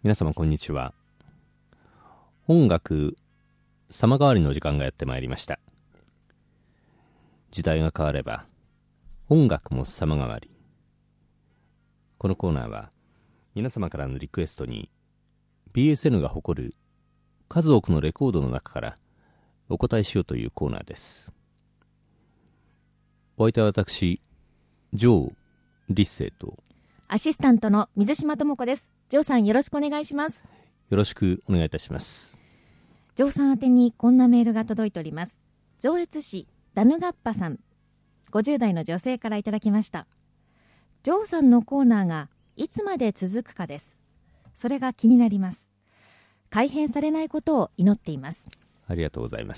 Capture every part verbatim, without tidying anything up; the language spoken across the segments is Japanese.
皆様こんにちは。音楽様変わりの時間がやってまいりました。時代が変われば音楽も様変わり。このコーナーは皆様からのリクエストに ビーエスエヌ が誇る数多くのレコードの中からお答えしようというコーナーです。お相手は私ジョー・リッセイとアシスタントの水島智子です。ジョーさん、よろしくお願いします。 よろしくお願いいたします。 ジョーさん宛てにこんなメールが届いております。上越市ダヌガッパさん、ごじゅう代の女性からいただきました。ジョーさんのコーナーがいつまで続くかです。それが気になります。改変されないことを祈っています。 ありがとうございます。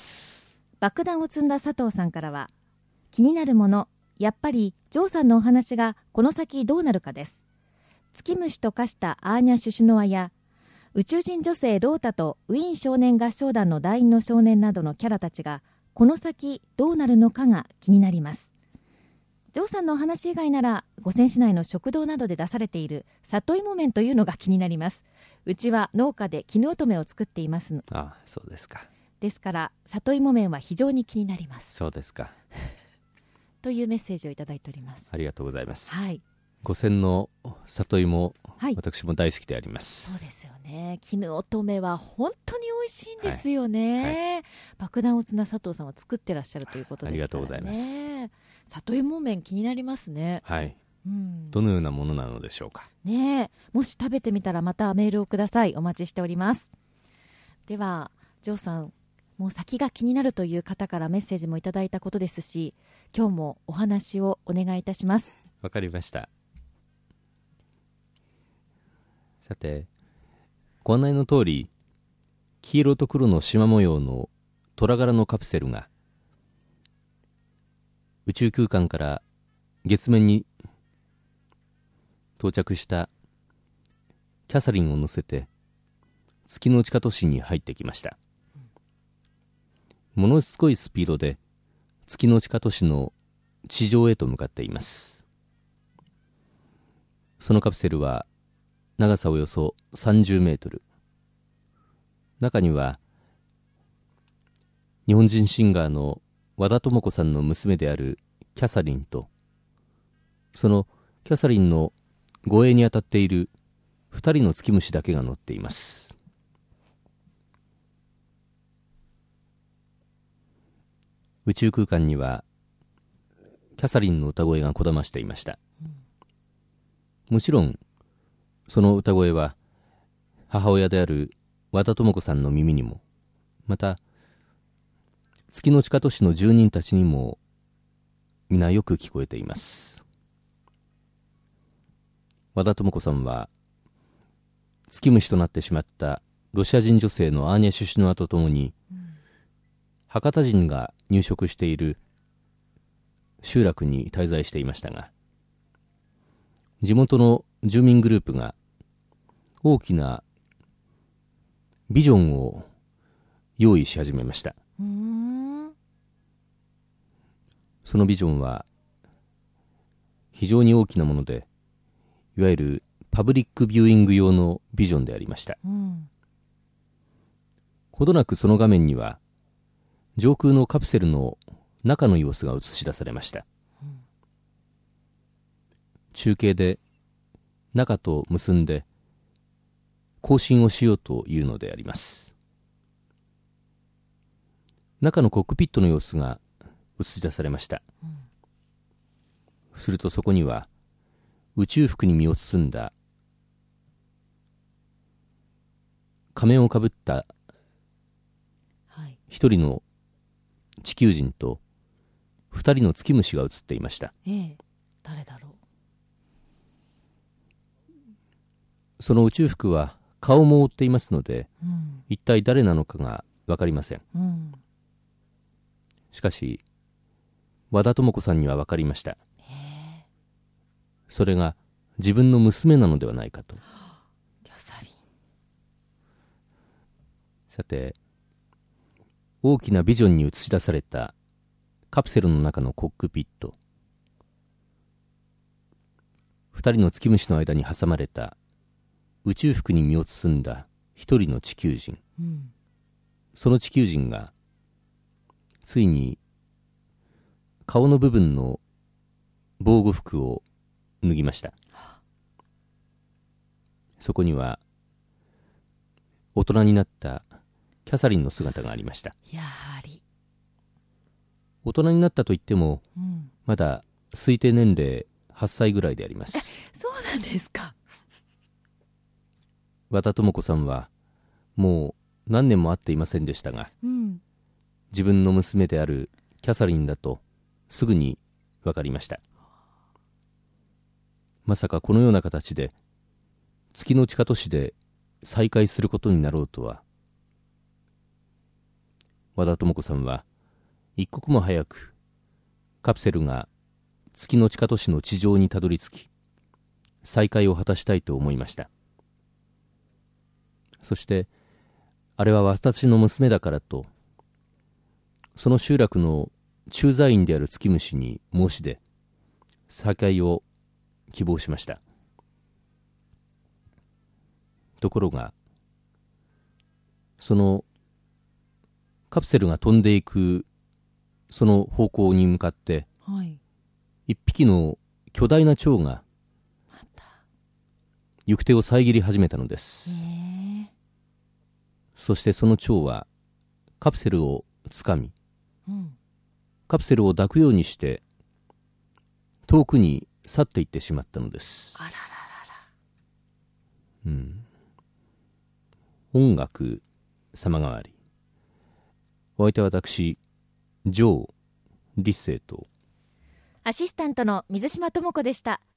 爆弾を積んだ佐藤さんからは、気になるもの、やっぱりジョーさんのお話がこの先どうなるかです。月虫と化したアーニャ・シュシュノワや宇宙人女性ロータとウィーン少年合唱団の団員の少年などのキャラたちがこの先どうなるのかが気になります。ジョーさんのお話以外なら五泉市内の食堂などで出されている里芋麺というのが気になります。うちは農家で絹乙女を作っています。 ああ、そうですか。 ですから里芋麺は非常に気になります。 そうですかというメッセージをいただいております。 ありがとうございます。 はい、 五泉の里芋、 はい、 私も大好きであります。 そうですよね。絹乙女は本当に美味しいんですよね、はいはい、爆弾を積んだ佐藤さんは作ってらっしゃるということですからね。 ありがとうございます。 里芋麺気になりますね。 はい、 うん、 どのようなものなのでしょうかね。もし食べてみたらまたメールをください。お待ちしております。ではジョーさん、もう先が気になるという方からメッセージもいただいたことですし、今日もお話をお願いいたします。 わかりました。さて、ご案内の通り、黄色と黒の縞模様の虎柄のカプセルが宇宙空間から月面に到着したキャサリンを乗せて月の地下都市に入ってきました。ものすごいスピードで月の地下都市の地上へと向かっています。そのカプセルは長さおよそさんじゅうメートル。中には日本人シンガーの和田智子さんの娘であるキャサリンと、そのキャサリンの護衛に当たっている二人の月虫だけが乗っています。宇宙空間にはキャサリンの歌声がこだましていました。もちろんその歌声は母親である和田智子さんの耳にも、また月の地下都市の住人たちにも皆よく聞こえています。和田智子さんは月虫となってしまったロシア人女性のアーニャ・シュシュノワとともに、うん、博多人が入植している集落に滞在していましたが、地元の住民グループが大きなビジョンを用意し始めました。 うーん、 そのビジョンは非常に大きなもので、いわゆるパブリックビューイング用のビジョンでありました。 うん、 ほどなくその画面には上空のカプセルの中の様子が映し出されました。うん、中継で中と結んで交信をしようというのであります。中のコックピットの様子が映し出されました。うん、するとそこには宇宙服に身を包んだ仮面をかぶった一人の地球人と二人の月虫が映っていました。 ええ、誰だろう。 その宇宙服は顔も覆っていますので、 うん、 一体誰なのかが分かりません。 うん、 しかし和田智子さんには分かりました。それが自分の娘なのではないかと。 キャサリン。 さて、大きなビジョンに映し出されたカプセルの中のコックピット、二人の月虫の間に挟まれた宇宙服に身を包んだ一人の地球人、うん、その地球人がついに顔の部分の防護服を脱ぎました。そこには大人になったキャサリンの姿がありました。 やはり大人になったといっても、うん、まだ推定年齢はっさいぐらいであります。 そうなんですか。 和田智子さんはもう何年も会っていませんでしたが、うん、自分の娘であるキャサリンだとすぐに分かりました。まさかこのような形で月の地下都市で再会することになろうとは。和田智子さんは一刻も早くカプセルが月の地下都市の地上にたどり着き、再会を果たしたいと思いました。そしてあれは私の娘だからと、その集落の駐在員である月虫に申し出、再会を希望しました。ところが、そのカプセルが飛んでいくその方向に向かって、はい、一匹の巨大な蝶が行く手を遮り始めたのです。そしてその蝶はカプセルをつかみ、うん、カプセルを抱くようにして遠くに去っていってしまったのです。あらららら、うん、音楽様変わり。お相手は私、ジョー・リッセイとアシスタントの水島智子でした。